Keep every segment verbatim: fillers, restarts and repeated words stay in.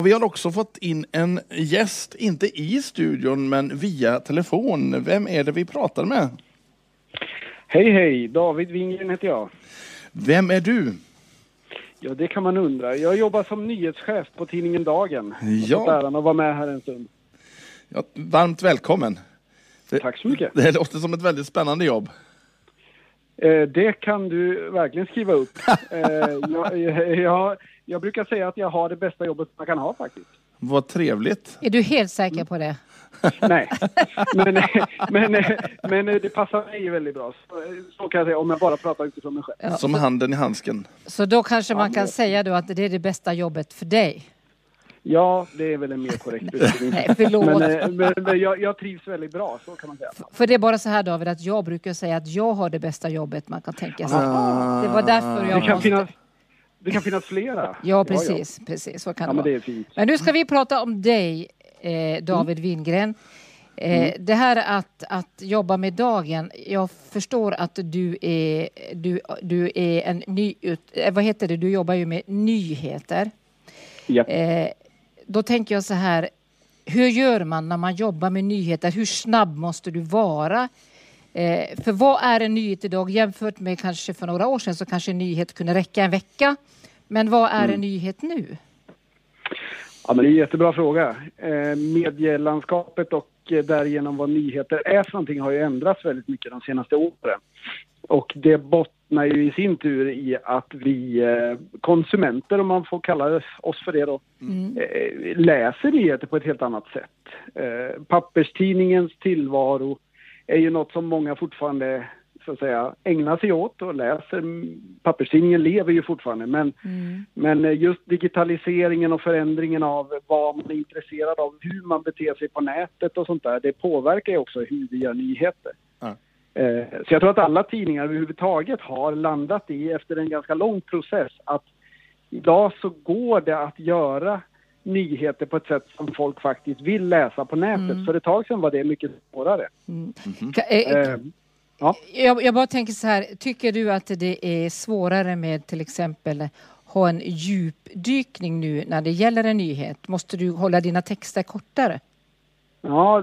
Och vi har också fått in en gäst, inte i studion men via telefon. Vem är det vi pratar med? Hej hej, David Wingren heter jag. Vem är du? Ja, det kan man undra. Jag jobbar som nyhetschef på tidningen Dagen. Ja. Och äran att vara med här en stund. Ja, varmt välkommen. Det, Tack så mycket. Det låter som ett väldigt spännande jobb. Eh, det kan du verkligen skriva upp. eh, jag, jag, jag brukar säga att jag har det bästa jobbet man kan ha faktiskt. Vad trevligt. Är du helt säker på det? Nej, men, men, men det passar mig väldigt bra. Så, så kan jag säga om jag bara pratar utifrån mig själv. Ja, som så, handen i handsken. så då kanske man Ja, kan det. säga då att det är det bästa jobbet för dig. Ja, det är väl en mer korrekt beskrivning. Nej, förlåt. Men, eh, men, men jag, jag trivs väldigt bra, så kan man säga. För det är bara så här, David, att jag brukar säga att jag har det bästa jobbet man kan tänka sig. Ah. Det var därför jag Det kan måste... finnas, det kan finnas flera. Ja, precis. precis så kan Ja, det men vara. det är fint. Men nu ska vi prata om dig, eh, David mm. Wingren. Eh, mm. Det här att, att jobba med Dagen, jag förstår att du är, du, du är en ny... Eh, vad heter det? Du jobbar ju med nyheter. Ja. Eh, då tänker jag så här, hur gör man när man jobbar med nyheter? Hur snabb måste du vara? Eh, för vad är en nyhet idag jämfört med kanske för några år sedan så kanske en nyhet kunde räcka en vecka. Men vad är mm. en nyhet nu? Ja, men det är en jättebra fråga. Eh, medielandskapet och eh, därigenom vad nyheter är för någonting har ju ändrats väldigt mycket de senaste åren. Och det bottnar ju i sin tur i att vi eh, konsumenter, om man får kalla oss för det då, mm. eh, läser nyheter på ett helt annat sätt. Eh, papperstidningens tillvaro är ju något som många fortfarande så att säga ägnar sig åt och läser. Papperstidningen lever ju fortfarande, men, mm. men just digitaliseringen och förändringen av vad man är intresserad av, hur man beter sig på nätet och sånt där, det påverkar ju också hur vi gör nyheter. Mm. Så jag tror att alla tidningar överhuvudtaget har landat i, efter en ganska lång process, att idag så går det att göra nyheter på ett sätt som folk faktiskt vill läsa på nätet. Mm. För ett tag sedan var det mycket svårare. Mm. Mm-hmm. Eh, ja. jag, jag bara tänker så här, tycker du att det är svårare med till exempel ha en djupdykning nu när det gäller en nyhet? Måste du hålla dina texter kortare? Ja,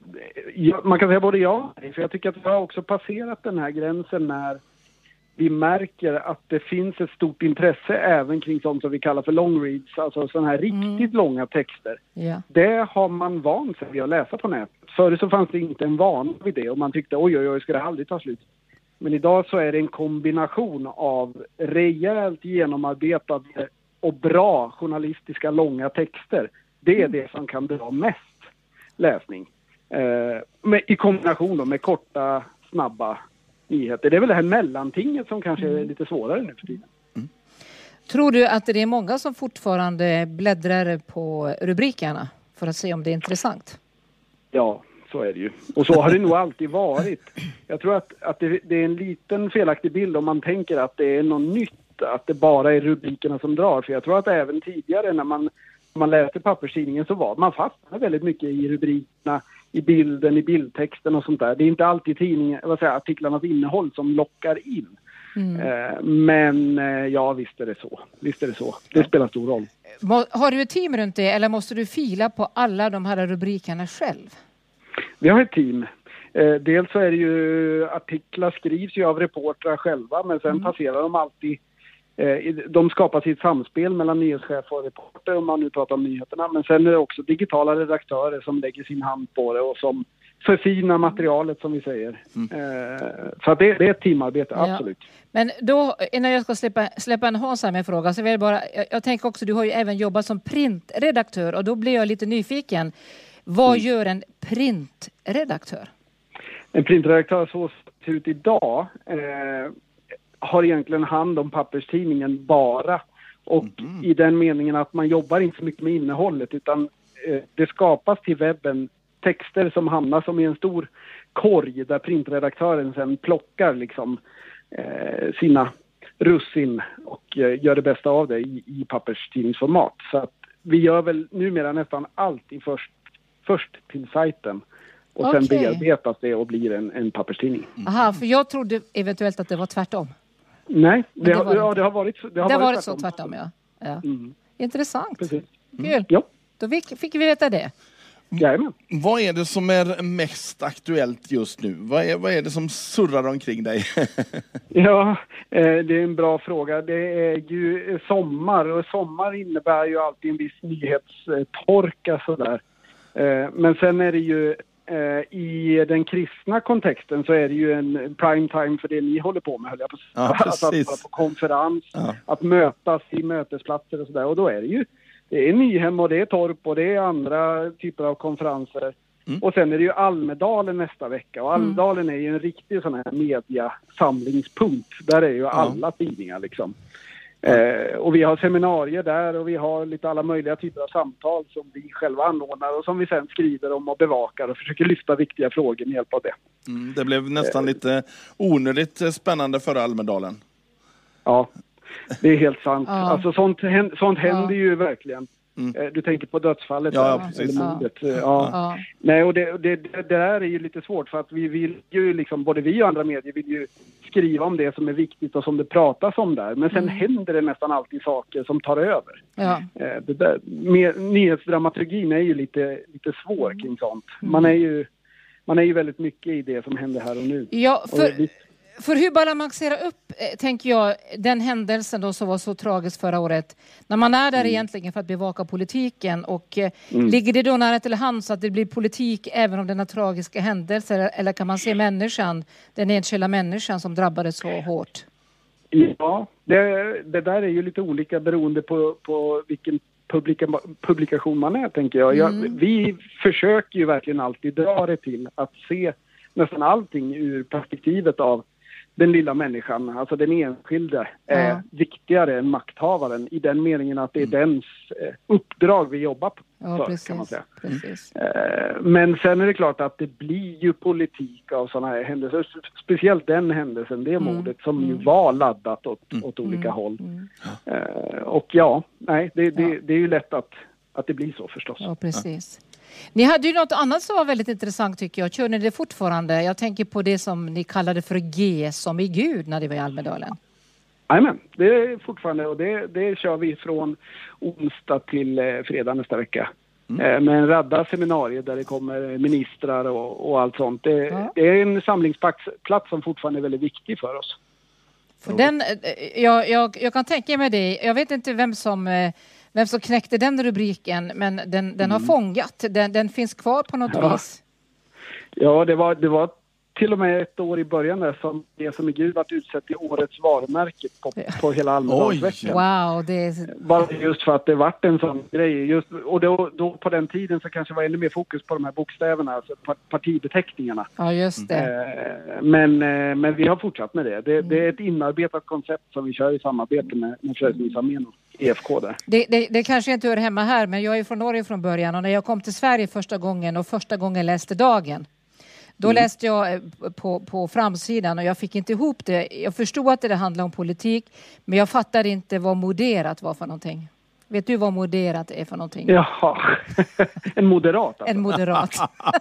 man kan säga både ja. För jag tycker att vi har också passerat den här gränsen när vi märker att det finns ett stort intresse även kring sånt som vi kallar för long reads. Alltså sådana här riktigt mm. långa texter. Yeah. Det har man vant sig vid att läsa på nätet. Förr så fanns det inte en van vid det och man tyckte oj oj oj, ska det aldrig ta slut. Men idag så är det en kombination av rejält genomarbetade och bra journalistiska långa texter. Det är mm. det som kan dra mest läsning. Eh, med, i kombination då med korta, snabba nyheter. Det är väl det här mellantinget som kanske mm. är lite svårare nu för tiden. Mm. Tror du att det är många som fortfarande bläddrar på rubrikerna för att se om det är intressant? Ja, så är det ju. Och så har det nog alltid varit. Jag tror att, att det, det är en liten felaktig bild om man tänker att det är något nytt, att det bara är rubrikerna som drar. För jag tror att även tidigare när man man läste papperstidningen så var man fastnade väldigt mycket i rubrikerna, i bilden, i bildtexten och sånt där. Det är inte alltid tidningen, vad säger, artiklarnas innehåll som lockar in. Mm. Eh, men eh, ja, visst är det så. Visst är det så. Det spelar stor roll. Har du ett team runt det eller måste du fila på alla de här rubrikerna själv? Vi har ett team. Eh, dels så är det ju, artiklar skrivs ju av reportrar själva, men sen mm. passerar de alltid. De skapar sitt samspel mellan nyhetschef och reporter om man nu pratar om nyheterna. Men sen är det också digitala redaktörer som lägger sin hand på det och som förfinar materialet som vi säger. Mm. Så det, det är ett teamarbete, absolut. Ja. Men då, innan jag ska släppa, släppa en Hans här med en fråga så vill jag bara, jag, jag tänker också, du har ju även jobbat som printredaktör och då blir jag lite nyfiken. Vad mm. gör en printredaktör? En printredaktör så ser ut idag eh, har egentligen hand om papperstidningen bara. Och mm. i den meningen att man jobbar inte så mycket med innehållet utan eh, det skapas till webben texter som hamnar som i en stor korg där printredaktören sen plockar liksom eh, sina russin och eh, gör det bästa av det i, i papperstidningsformat. Så att vi gör väl numera nästan allt i först, först till sajten. Och okay. sen bearbetas det och blir en, en papperstidning. Aha, för jag trodde eventuellt att det var tvärtom. Nej, det, det, har, ja, det har varit, det har det varit, varit tvärtom. så tvärtom, ja. ja. Mm. Intressant. Precis. Kul. Ja. Då fick, fick vi veta det. Jajamän. Vad är det som är mest aktuellt just nu? Vad är, vad är det som surrar omkring dig? Ja, eh, det är en bra fråga. Det är ju sommar och sommar innebär ju alltid en viss nyhetstorka sådär. Eh, men sen är det ju eh, i den kristna kontexten så är det ju en prime time för det ni håller på med, höll jag på Ja, att vara på konferens, ja. att mötas i mötesplatser och sådär. Och då är det ju det är Nyhem och det är Torp och det är andra typer av konferenser. Mm. Och sen är det ju Almedalen nästa vecka. Och Almedalen är ju en riktig sån här mediasamlingspunkt. Där är ju ja. alla tidningar liksom. Eh, och vi har seminarier där och vi har lite alla möjliga typer av samtal som vi själva anordnar och som vi sen skriver om och bevakar och försöker lyfta viktiga frågor med hjälp av det. Mm, det blev nästan eh. lite onödigt spännande för Almedalen. Ja, det är helt sant. Ja. Alltså sånt, sånt händer ja. ju verkligen. Mm. Du tänker på dödsfallet. Ja, där, precis. eller mordet. Ja. Ja. Ja. Nej, och det, det, det där är ju lite svårt för att vi vill ju liksom, både vi och andra medier vill ju skriva om det som är viktigt och som det pratas om där. Men sen mm. händer det nästan alltid saker som tar över. Ja. Det där, med, nyhetsdramaturgin är ju lite, lite svår kring sånt. Mm. Man är ju man är ju väldigt mycket i det som händer här och nu. Ja, för... Och det, För hur balanserar upp, eh, tänker jag, den händelsen då som var så tragisk förra året. När man är där mm. egentligen för att bevaka politiken och eh, mm. ligger det då nära till hands att det blir politik även om denna tragiska händelse? Eller kan man se människan, den enskilda människan som drabbades så hårt? Ja, det, det där är ju lite olika beroende på, på vilken publika, publikation man är, tänker jag. Mm. jag. Vi försöker ju verkligen alltid dra det till att se nästan allting ur perspektivet av den lilla människan, alltså den enskilde, är ja. viktigare än makthavaren i den meningen att det är mm. dens eh, uppdrag vi jobbar på, ja, för, precis, kan man säga. Precis. Eh, men sen är det klart att det blir ju politik av sådana här händelser, speciellt den händelsen, det mm. mordet som mm. ju var laddat åt, mm. åt olika mm. håll. Mm. Eh, och ja, nej, det, det, ja. det är ju lätt att, att det blir så förstås. Ja, precis. Ja. Ni hade ju något annat som var väldigt intressant tycker jag. Kör ni det fortfarande? Jag tänker på det som ni kallade för G som i Gud när det var i Almedalen. Jajamän, det är fortfarande och det, det kör vi från onsdag till eh, fredag nästa vecka. Mm. Eh, med en radda seminarier där det kommer ministrar och, och allt sånt. Det, ja. det är en samlingsplats som fortfarande är väldigt viktig för oss. För den, jag, jag, jag kan tänka mig det. Jag vet inte vem som... Vem som knäckte den rubriken, men den, den mm. har fångat. Den, den finns kvar på något ja. vis. Ja, det var, det var till och med ett år i början där som det som i Gud varit utsett till årets varumärke på, ja. på hela Almedalsveckan. Wow, det är... Bara just för att det varit en sån grej. Just, och då, då på den tiden så kanske det var ännu mer fokus på de här bokstäverna, alltså partibeteckningarna. Ja, just det. Eh, men, eh, men vi har fortsatt med det. Det, mm. det är ett inarbetat koncept som vi kör i samarbete med, med Frälsningsarmén och E F K där. Det, det, det kanske inte hör hemma här, men jag är från Norge från början och när jag kom till Sverige första gången och första gången läste Dagen, då mm. läste jag på, på framsidan och jag fick inte ihop det. Jag förstod att det handlade om politik, men jag fattade inte vad moderat var för någonting. Vet du vad moderat är för någonting? Jaha, en moderat alltså. En moderat.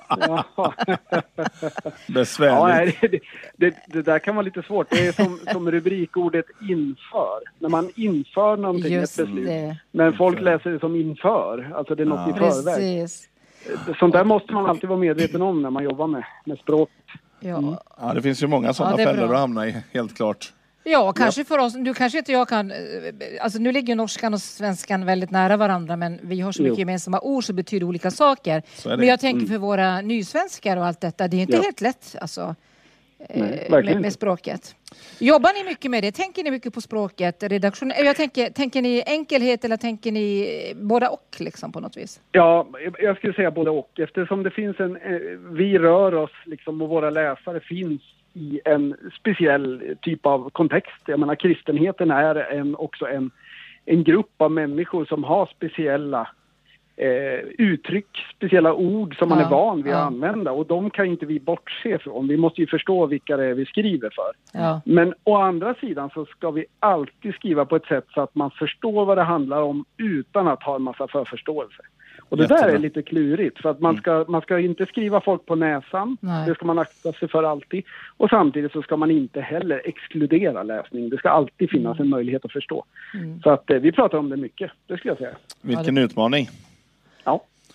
Besvärligt. Ja, nej, det, det, det där kan vara lite svårt. Det är som, som rubrikordet inför. När man inför någonting, just ett beslut. Det. Men folk läser det som inför. Alltså det är något ja. i förväg. Precis. Sånt där måste man alltid vara medveten om när man jobbar med, med språk. Ja. Mm. Ja, det finns ju många sådana ja, fällor att hamna i, helt klart. Ja, kanske ja. för oss. Nu kanske inte jag kan... Alltså nu ligger norskan och svenskan väldigt nära varandra, men vi har så mycket jo. gemensamma ord som betyder olika saker. Men jag tänker mm. för våra nysvenskar och allt detta, det är inte ja. helt lätt alltså, Nej, med, med språket. Jobbar ni mycket med det? Tänker ni mycket på språket? Redaktion? Jag tänker, tänker ni enkelhet eller tänker ni båda och liksom på något vis? Ja, jag skulle säga både och. Eftersom det finns en... Vi rör oss liksom och våra läsare finns i en speciell typ av kontext. Jag menar, kristenheten är en, också en, en grupp av människor som har speciella eh, uttryck, speciella ord som man ja, är van vid ja. att använda. Och de kan inte vi bortse från. Vi måste ju förstå vilka det är vi skriver för. Ja. Men å andra sidan så ska vi alltid skriva på ett sätt så att man förstår vad det handlar om utan att ha en massa förförståelse. Och det Jättebra. där är lite klurigt, för att man ska, man ska inte skriva folk på näsan. Nej. Det ska man akta sig för alltid. Och samtidigt så ska man inte heller exkludera läsning. Det ska alltid finnas en möjlighet att förstå. Mm. Så att eh, vi pratar om det mycket, det skulle jag säga. Vilken utmaning. Ja,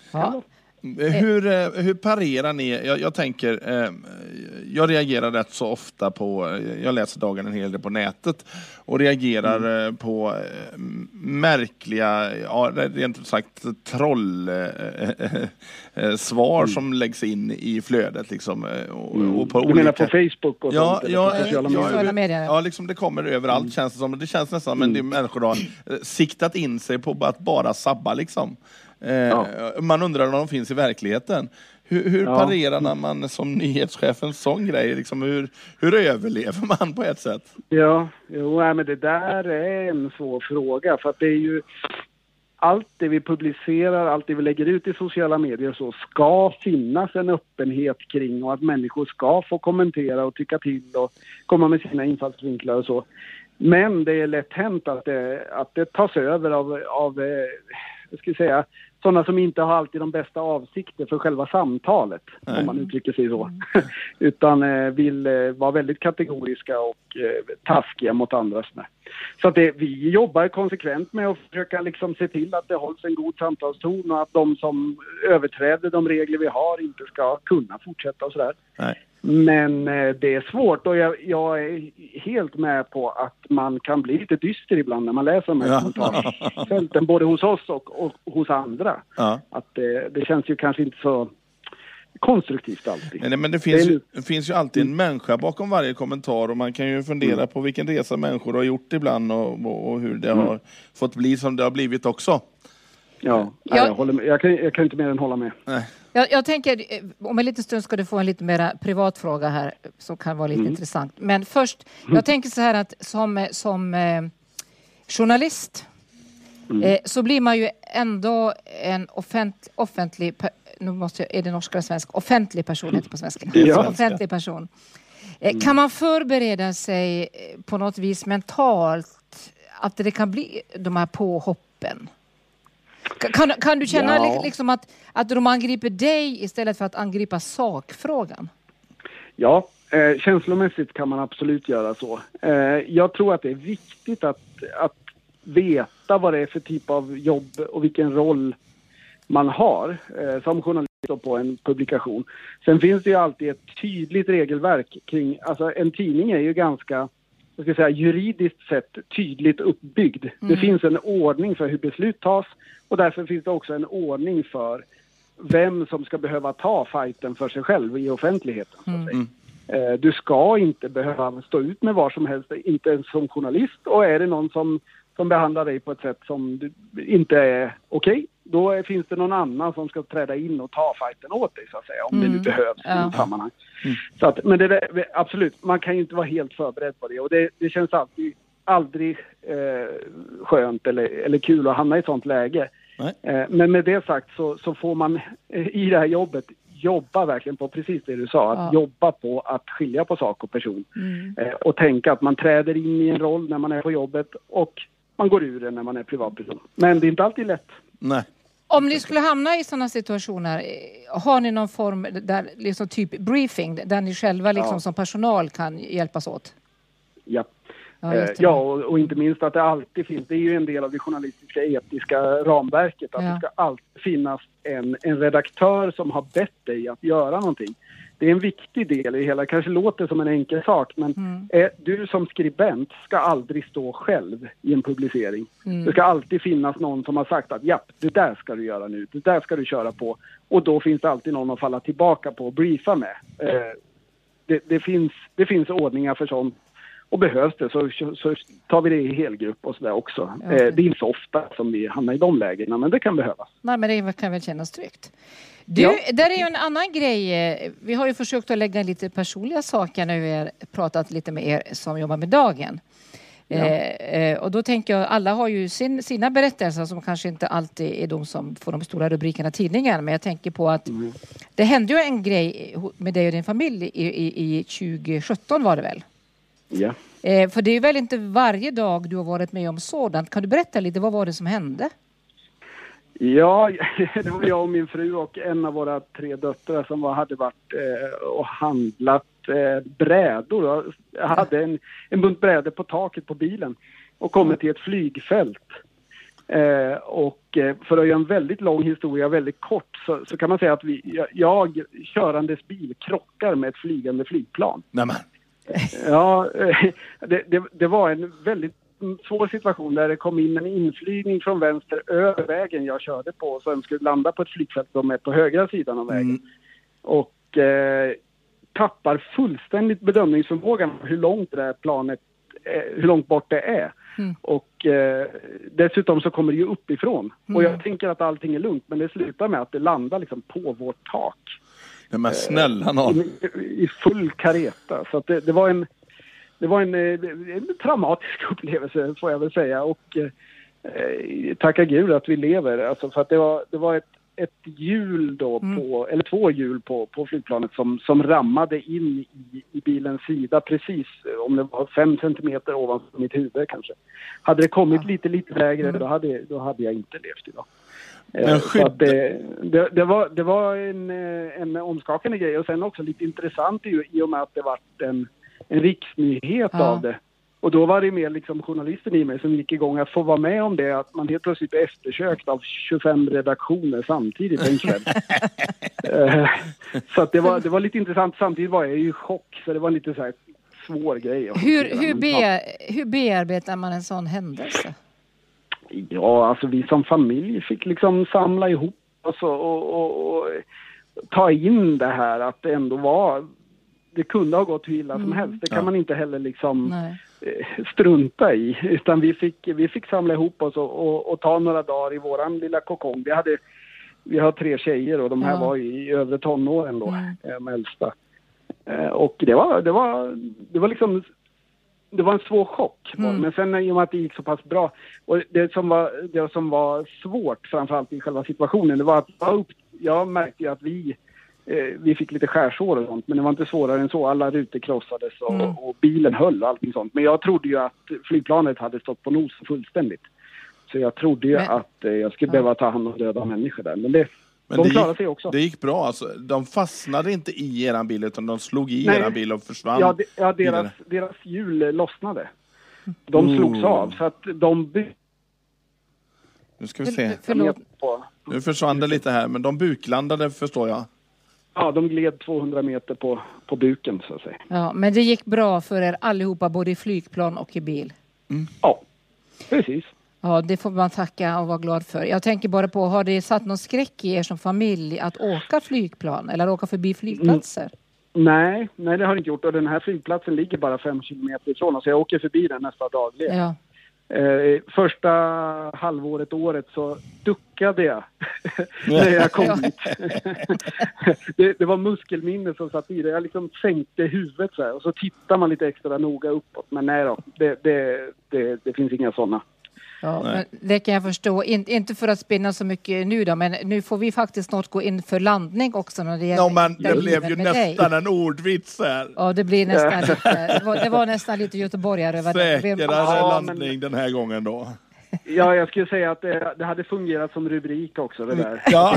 Ja. Hur, hur parerar ni? Jag, jag tänker, eh, jag reagerar rätt så ofta på, jag läser dagen en hel del på nätet och reagerar mm. på eh, märkliga, ja, rent sagt troll eh, eh, svar mm. som läggs in i flödet liksom. Och, mm. och på du olika... menar på Facebook och ja, sånt? Ja, på sociala ja, medier? ja, medier. Ja, liksom det kommer överallt mm. känns det som. Det känns nästan som mm. att människor har siktat in sig på att bara sabba liksom. Eh, ja. Man undrar om de finns i verkligheten. Hur, hur ja. parerar man som nyhetschef en sån grej? Liksom, hur, hur överlever man på ett sätt? Ja, jo, nej, men det där är en svår fråga. För att det är ju allt det vi publicerar, allt det vi lägger ut i sociala medier så ska finnas en öppenhet kring och att människor ska få kommentera och tycka till och komma med sina infallsvinklar och så. Men det är lätt hänt att det, att det tas över av, av jag ska säga, sådana som inte har alltid de bästa avsikter för själva samtalet, Nej. om man uttrycker sig så. Mm. Utan eh, vill eh, vara väldigt kategoriska och eh, taskiga mot andra. Så att det, vi jobbar konsekvent med att försöka liksom se till att det hålls en god samtalston och att de som överträder de regler vi har inte ska kunna fortsätta och sådär. Nej. Men eh, det är svårt och jag, jag är helt med på att man kan bli lite dyster ibland när man läser de här kommentarsfälten, både hos oss och, och hos andra. Ja. Att det, det känns ju kanske inte så konstruktivt alltid. Nej, men det finns, det ju, det finns ju alltid en människa bakom varje kommentar och man kan ju fundera mm. på vilken resa människor har gjort ibland och, och, och hur det mm. har fått bli som det har blivit också. Ja, jag, jag, håller med. Jag, kan, jag kan inte mer än hålla med. Nej. Jag, jag tänker, om en liten stund ska du få en lite mer privat fråga här som kan vara lite mm. intressant. Men först, jag tänker så här att som, som eh, journalist mm. eh, så blir man ju ändå en offent, offentlig, nu måste jag, är det norska eller svenska? Offentlig person heter på svenska. Ja. Offentlig person. Eh, kan man förbereda sig på något vis mentalt att det kan bli de här påhoppen? Kan, kan du känna ja. liksom att, att de angriper dig istället för att angripa sakfrågan? Ja, eh, känslomässigt kan man absolut göra så. Eh, jag tror att det är viktigt att, att veta vad det är för typ av jobb och vilken roll man har eh, som journalist på en publikation. Sen finns det ju alltid ett tydligt regelverk kring, alltså en tidning är ju ganska, jag ska säga, juridiskt sett tydligt uppbyggd. Mm. Det finns en ordning för hur beslut tas och därför finns det också en ordning för vem som ska behöva ta fighten för sig själv i offentligheten. Så att säga. Mm. Du ska inte behöva stå ut med vad som helst, inte ens som journalist, och är det någon som, som behandlar dig på ett sätt som du, inte är okej, okay, då finns det någon annan som ska träda in och ta fighten åt dig så att säga, om mm. det nu behövs ja. i något sammanhang. Mm. Så att, men det där, absolut, man kan ju inte vara helt förberedd på det och det, det känns alltid aldrig eh, skönt eller, eller kul att hamna i ett sånt läge. Eh, men med det sagt så, så får man eh, i det här jobbet jobba verkligen på precis det du sa, att ja. jobba på att skilja på sak och person mm. eh, och tänka att man träder in i en roll när man är på jobbet och man går ur det när man är privatperson. Men det är inte alltid lätt. Nej. Om ni skulle hamna i sådana situationer, har ni någon form där liksom typ briefing där ni själva liksom ja. som personal kan hjälpas åt? Ja. Ja, eh, ja och, och inte minst att det alltid finns, det är ju en del av det journalistiska etiska ramverket, att ja. det ska alltid finnas en, en redaktör som har bett dig att göra någonting. Det är en viktig del i det hela, kanske låter som en enkel sak, men mm. eh, du som skribent ska aldrig stå själv i en publicering. Mm. Det ska alltid finnas någon som har sagt att ja, det där ska du göra nu, det där ska du köra på, och då finns det alltid någon att falla tillbaka på och briefa med. Eh, det, det, finns, det finns ordningar för sånt. Och behövs det så, så tar vi det i helgrupp och sådär också. Okay. Eh, det är inte så ofta som vi hamnar i de lägena, men det kan behövas. Nej, men det kan väl kännas tryggt. Du, ja. Där är ju en annan grej. Vi har ju försökt att lägga lite personliga saker när vi har pratat lite med er som jobbar med dagen. Ja. Eh, och då tänker jag, alla har ju sin, sina berättelser som kanske inte alltid är de som får de stora rubrikerna i tidningen. Men jag tänker på att mm. det hände ju en grej med dig och din familj i, i, i tjugo sjutton var det väl? Ja. Eh, för det är väl inte varje dag du har varit med om sådant. Kan du berätta lite, vad var det som hände? Ja, det var jag och min fru och en av våra tre döttrar som var, hade varit eh, och handlat eh, brädor. Jag hade en, en bunt brädor på taket på bilen och kommit till ett flygfält. Eh, och eh, för att göra en väldigt lång historia väldigt kort så, så kan man säga att vi, jag, jag körandes bil krockar med ett flygande flygplan. Nämen. Ja, eh, det, det, det var en väldigt svår situation där det kom in en inflygning från vänster över vägen jag körde på, så den skulle landa på ett flygfält som är på högra sidan av vägen. Mm. Och eh, tappar fullständigt bedömningsförmågan hur långt det här planet, eh, hur långt bort det är. Mm. Och eh, dessutom så kommer det ju uppifrån. Mm. Och jag tänker att allting är lugnt, men det slutar med att det landar liksom på vårt tak. Nej, men snälla någon. I, I full kareta. Så att det, det var en det var en, en traumatisk upplevelse, får jag väl säga. Och eh, tacka Gud att vi lever. Alltså för att det var, det var ett, ett hjul då på, mm. eller två hjul på, på flygplanet som, som rammade in i, i bilens sida precis, om det var fem centimeter ovanför mitt huvud kanske. Hade det kommit ja. lite, lite lägre, mm. då, hade, då hade jag inte levt idag. Men så att det, det, det, var, det var en, en omskakande grej, och sen också lite intressant i, i och med att det var en, en riksnyhet ja. av det. Och då var det mer liksom journalisten i mig som gick igång att få vara med om det, att man helt plötsligt är eftersökt av tjugofem redaktioner samtidigt en kväll. Så att det var, det var lite intressant. Samtidigt var jag ju i chock, så det var en lite så här svår grej. Hur, hur, be, hur bearbetar man en sån händelse? Ja, alltså vi som familj fick liksom samla ihop oss och, och, och, och ta in det här, att det ändå var, det kunde ha gått hur illa som mm. helst. Det kan ja. man inte heller liksom Nej. strunta i, utan vi fick, vi fick samla ihop oss och, och, och ta några dagar i våran lilla kokong. Vi hade, vi har tre tjejer och de här ja. var i övre tonåren då, mm. de äldsta. Och det var, det var, det var liksom, det var en svår chock. Mm. Men sen i och med att det gick så pass bra, och det som var, det som var svårt framförallt i själva situationen, det var att jag, jag märkte ju att vi vi fick lite skärsår och sånt, men det var inte svårare än så. Alla rutor krossades och, mm. och bilen höll och allting sånt. Men jag trodde ju att flygplanet hade stått på nos fullständigt. Så jag trodde ju men, att eh, jag skulle ja. behöva ta hand om döda människor där. Men det, men de det klarade gick, sig också. Det gick bra alltså. De fastnade inte i eran bil, utan de slog i Nej. eran bil och försvann. Ja, de, ja deras, deras hjul lossnade. De oh. slogs av. Så att de by- Nu ska vi se. Förlåt. Nu försvann det lite här, men de buklandade, förstår jag. Ja, de gled tvåhundra meter på, på buken, så att säga. Ja, men det gick bra för er allihopa, både i flygplan och i bil. Mm. Ja, precis. Ja, det får man tacka och vara glad för. Jag tänker bara på, har det satt någon skräck i er som familj att åka flygplan eller åka förbi flygplatser? Mm. Nej, nej det har det inte gjort. Och den här flygplatsen ligger bara fem kilometer ifrån oss. Så jag åker förbi den nästa dagligen. Ja. Eh, första halvåret, året så duckade jag när jag kom hit. det, det var muskelminne som satt i det. Jag liksom sänkte huvudet så här, och så tittar man lite extra noga uppåt. Men nej då, det, det, det, det finns inga sådana. Ja, men det kan jag förstå. In, inte för att spinna så mycket nu då, men nu får vi faktiskt snart gå in för landning också när det gäller. Ja, men det blev ju nästan dig. en ordvits här. Ja, det blir nästan lite, det var, det var nästan lite göteborgare över det. Säkrare ja, landning men... den här gången då. Ja, jag skulle säga att det, det hade fungerat som rubrik också, det där. Ja,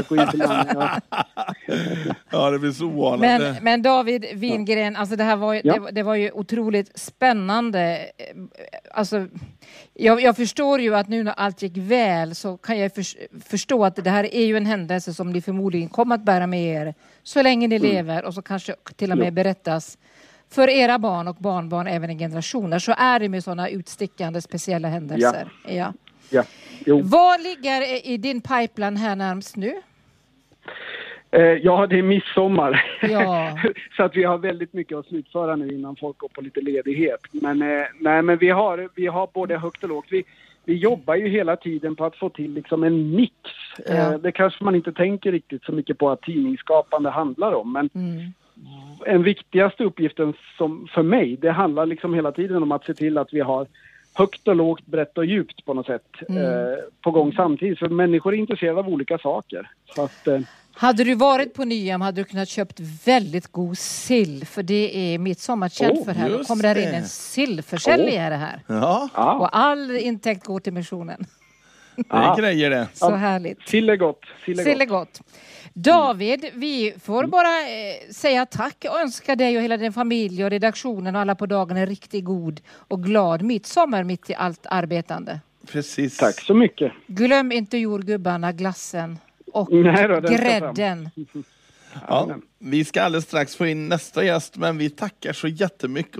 ja det blir så ovanligt. Men, men David Wingren, alltså det här var, ja. det, det var ju otroligt spännande. Alltså, jag, jag förstår ju att nu när allt gick väl så kan jag för, förstå att det här är ju en händelse som ni förmodligen kommer att bära med er så länge ni mm. lever, och så kanske till och med ja. berättas för era barn och barnbarn även i generationer. Så är det med sådana utstickande speciella händelser. Ja. Ja. Ja. Jo. Vad ligger i din pipeline här närmast nu? Eh, ja, det är midsommar. Ja. Så att vi har väldigt mycket att slutföra nu innan folk går på lite ledighet. Men, eh, nej, men vi, har, vi har både högt och lågt. Vi, vi jobbar ju hela tiden på att få till liksom en mix. Ja. Eh, det kanske man inte tänker riktigt så mycket på att tidningsskapande handlar om. Men mm. en viktigaste uppgiften som för mig, det handlar liksom hela tiden om att se till att vi har högt och lågt, brett och djupt på något sätt mm. eh, på gång samtidigt. För människor är intresserade av olika saker. Så att, eh, hade du varit på Nyam hade du kunnat köpt väldigt god sill. För det är midsommar känt oh, för här. Då kommer det in en sillförsäljare oh. här. Ja. Och all intäkt går till missionen. Det är grejer det. Så ja. härligt. Sill är gott. Sill är sill är gott. David, vi får bara eh, säga tack och önska dig och hela din familj och redaktionen och alla på dagen en riktigt god och glad midsommar mitt i allt arbetande. Precis. Tack så mycket. Glöm inte jordgubbarna, glassen och Nej då, den ska grädden. Ja, vi ska alldeles strax få in nästa gäst, men vi tackar så jättemycket.